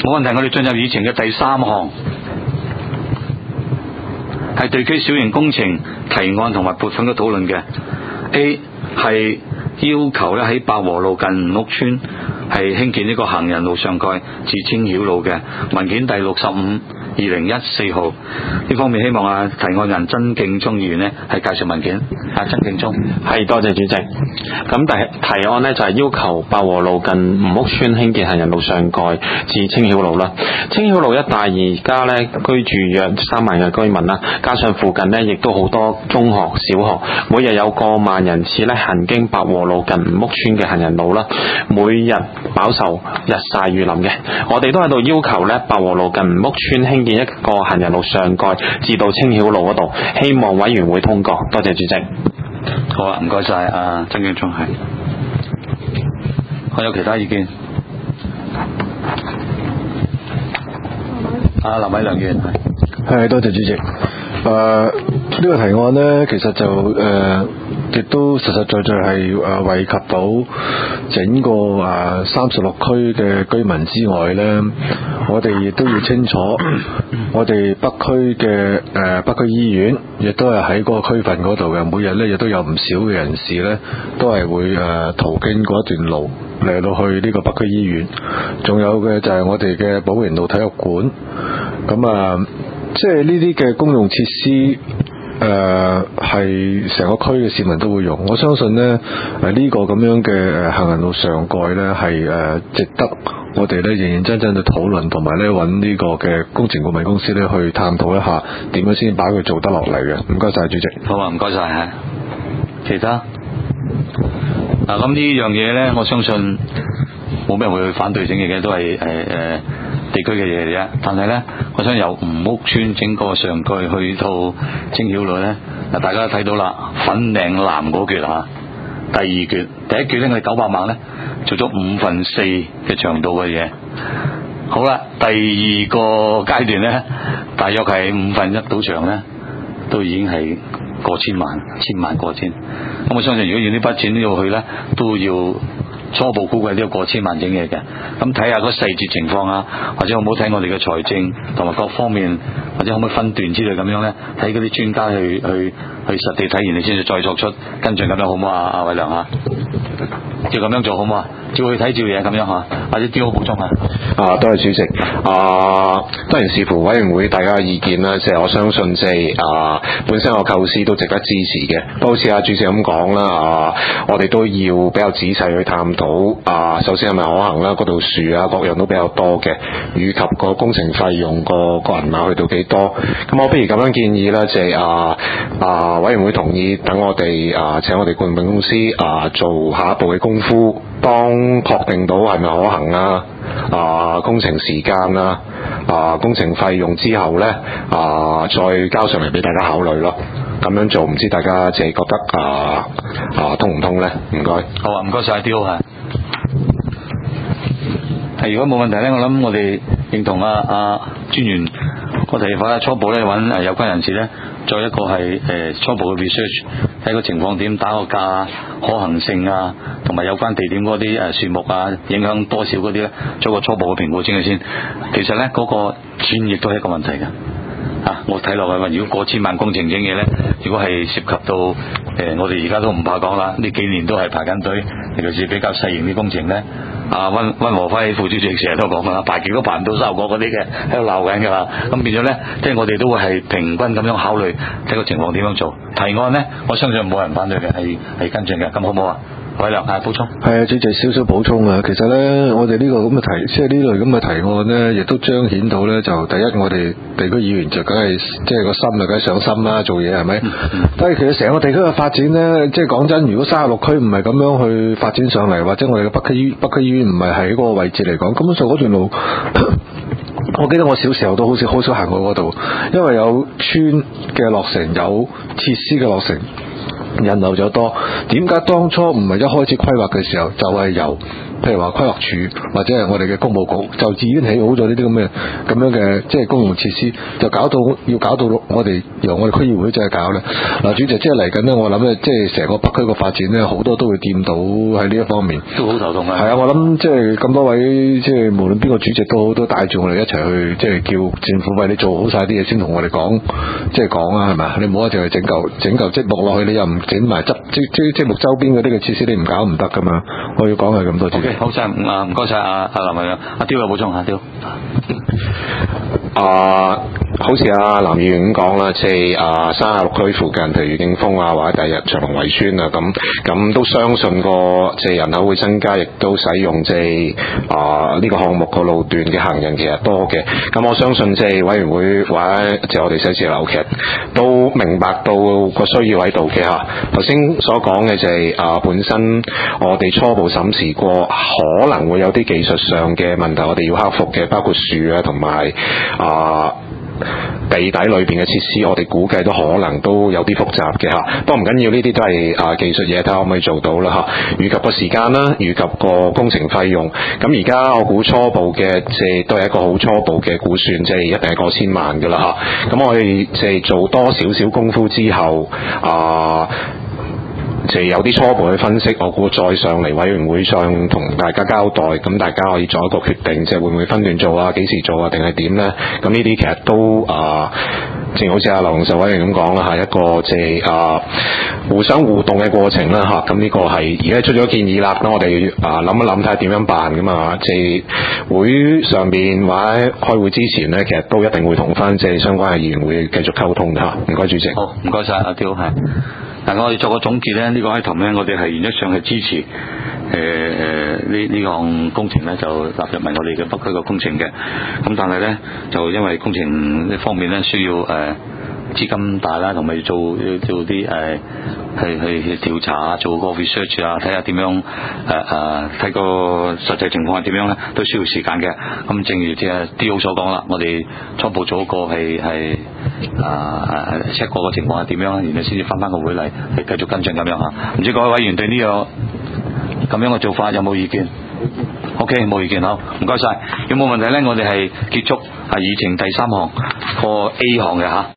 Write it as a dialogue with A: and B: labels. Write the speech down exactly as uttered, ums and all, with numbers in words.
A: 冇問題，我哋進入議程嘅第三項，係地區小型工程提案同埋撥款嘅討論嘅。A 係要求咧喺百和路近吳屋村係興建呢個行人路上蓋至青曉路嘅文件第六十五二零一四號。呢方面希望啊提案人曾敬聰議員呢係介紹文件。啊，曾敬聰
B: 係多謝主席。咁提提案呢就係要求百和路近吳屋村興建行人路上蓋至青曉路啦。青曉路一帶而家呢居住約三萬嘅居民啦，加上附近呢亦都好多中學、小學，每日有過萬人次呢行經百和路近吳屋村嘅行人路啦，每日飽受日曬雨淋嘅。我哋都喺度要求呢百和路近吳屋村興建一個行人路上蓋至到青曉路嗰度，希望委員會通過。多謝主席。
A: 好啊，唔該晒啊，曾敬聰係。我有其他意見？啊，林偉良議員係。
C: 係，多謝主席。誒、呃，呢、這個提案呢，其實就誒，亦、呃、都實實在在係誒惠及到整個誒三十六區嘅居民之外呢，我哋亦都要清楚，我哋北區嘅誒北區醫院亦都係喺嗰個區份嗰度嘅，每日呢亦都有唔少嘅人士呢，都係會誒、呃、途經嗰一段路嚟到去呢個北區醫院。仲有嘅就係我哋嘅寶榮路體育館，咁啊。即係呢啲嘅公用設施，誒係成個區嘅市民都會用。我相信呢，誒、呃、呢、這個咁樣嘅誒行人路上蓋呢，係誒、呃、值得我哋呢認認真真去討論，同埋呢揾呢個嘅工程顧問公司呢去探討一下點樣先把佢做得落嚟嘅。唔該晒主席。
A: 好啊，唔該晒嚇。其他嗱咁呢樣嘢呢，我相信冇咩人會去反對整嘅，都係誒誒。呃地區嘅嘢嚟啫，但係呢，我想由吳屋村整個上蓋去到青曉路呢，嗱大家睇到啦，粉嶺南嗰橛啊，第二橛，第一橛呢，我哋九百萬呢做咗五分四嘅長度嘅嘢，好啦，第二個階段呢，大約係五分一到長呢，都已經係過千萬，千萬過千，咁我相信如果要呢筆錢都要去呢，都要。初步估計都要過千萬整嘢嘅，咁睇下個細節情況啊，或者好唔好睇我哋嘅財政同埋各方面，或者可唔可以分段之類咁樣呢？睇嗰啲專家去去去實地睇完，你先至再作出跟進咁樣好唔好啊？阿偉良啊，照咁樣做好唔好啊？照去睇照嘢咁樣嚇，或者啲好補充啊？
B: 啊，多謝主席。啊，當然視乎委員會大家嘅意見啦。即係我相信即係啊，本身個構思都值得支持嘅。不過好似阿主席咁講啦，啊，我哋都要比較仔細去探討。啊，首先係咪可行啦？嗰度樹啊，各樣都比較多嘅，以及個工程費用個個銀碼去到幾多？咁我不如咁樣建議啦，即係啊啊，委員會同意等我哋啊請我哋顧問公司啊做下一步嘅功夫。當確定到係咪可行啊？啊，工程時間啊，啊，工程費用之後呢，啊，再交上嚟俾大家考慮咯。咁樣做，唔知大家自己覺得啊啊通唔通呢？唔該。
A: 好啊，唔該晒，啲好係。係如果冇問題呢，我諗我哋認同啊啊專員個提法，初步呢揾誒有關人士呢，再一個係誒、呃、初步嘅 research，睇個情況點，打個價啊，可行性啊，同埋有關地點嗰啲誒樹木啊，影響多少嗰啲咧，做個初步嘅評估先嘅先。其實咧嗰、那個錢亦都係一個問題嘅。啊，我睇落去話，如果過千萬工程整嘢咧，如果係涉及到誒、呃，我哋而家都唔怕講啦，呢幾年都係排緊隊，尤其是比較細型啲工程咧。啊，溫溫和輝副主席成日都講啦，排極都排唔到三十個嗰啲嘅，喺度鬧緊㗎啦。咁變咗咧，即係我哋都會係平均咁樣考慮睇個情況點樣做。提案咧，我相信冇人反對嘅，係係跟進嘅。咁好唔好啊？偉良啊，補充。
C: 係啊，主席少少補充啊。其實咧，我哋呢個咁嘅提，即係呢類咁嘅提案咧，亦都彰顯到咧，就第一，我哋地區議員就梗係即係個心啊，梗係上心啦，做嘢係咪？但係其實成個地區嘅發展咧，即係講真，如果三十六區唔係咁樣去發展上嚟，或者我哋嘅北區醫北區醫院唔係喺嗰個位置嚟講，根本上嗰段路。我記得我小時候都好似好少行過嗰度，因為有村嘅落成，有設施嘅落成， 人流就多。點解當初唔係一開始規劃嘅時候就係、是、由譬如話規劃署或者係我哋嘅工務局就已經起好咗呢啲咁嘅咁樣嘅即係公共設施，就搞到要搞到我哋由我哋區議會再搞咧。嗱，主席即係嚟緊咧，我諗咧即係成個北區個發展咧，好多都會掂到喺呢一方面，
A: 都好頭痛啊。
C: 係啊，我諗即係咁多位即係無論邊個主席都好，都帶住我哋一齊去即係叫政府為你做好晒啲嘢先同我哋講，即係講啊，係咪？你唔好淨係整嚿整嚿積木落去，你又唔整埋執即即積木周邊嗰啲嘅設施，你唔搞唔得噶嘛。我要講係咁多主席。
A: 好晒啊，唔該晒阿阿林議員，阿刁有補充下刁。
B: 啊，好似阿林議員咁講啦，即係啊三十六區附近，譬如愉景峰啊，或者第日長隆圍村啊，咁咁都相信個即係人口會增加，亦都使用即係啊呢個項目個路段嘅行人其實多嘅。咁我相信即係委員會或者即係我哋寫字樓其實都明白到個需要喺度嘅嚇。頭先所講嘅就係啊本身我哋初步審視過，可能會有啲技術上嘅問題，我哋要克服嘅，包括樹啊同埋啊地底裏邊嘅設施，我哋估計都可能都有啲複雜嘅嚇。不過唔緊要，呢啲都係啊技術嘢，睇下可唔可以做到啦嚇。預及個時間啦，預及個工程費用。咁而家我估初步嘅即係都係一個好初步嘅估算，即係一定係過千萬㗎啦嚇。咁我哋即係做多少少功夫之後啊。就有啲初步嘅分析，我估再上嚟委員會上同大家交代，咁大家可以做一個決定，即係會唔會分段做啊，幾時做啊，定係點呢？咁呢啲其實都啊，正好似阿劉龍壽委員咁講啦，係一個即係啊互相互動嘅過程啦嚇。咁呢個係而家出咗建議啦，咁我哋啊諗一諗睇下點樣辦㗎嘛。即係會上邊或者開會之前呢，其實都一定會同翻即係相關嘅議員會繼續溝通㗎嚇。唔該主席。
A: 好，唔該晒阿刁係。嗱，我哋作個總結咧，呢、這個 item 咧，我哋係原則上係支持誒誒呢呢項工程咧，就納入埋我哋嘅北區個工程嘅。咁但係咧，就因為工程呢方面咧，需要誒、呃、資金大啦，同埋做要做啲誒、呃、去去調查啊，做個 research 啊，睇下點樣誒誒睇個實際情況係點樣咧，都需要時間嘅。咁正如即係 D.O 所講啦，我哋初步做一個係係。啊 check 過個情況係點樣，然後先至翻翻個會嚟係繼續跟進咁樣嚇。唔知各位委員對呢個咁樣嘅做法有冇意見 ？OK， 冇意見，好，唔該晒。有冇問題咧？我哋係結束啊議程第三項個 A 項嘅嚇。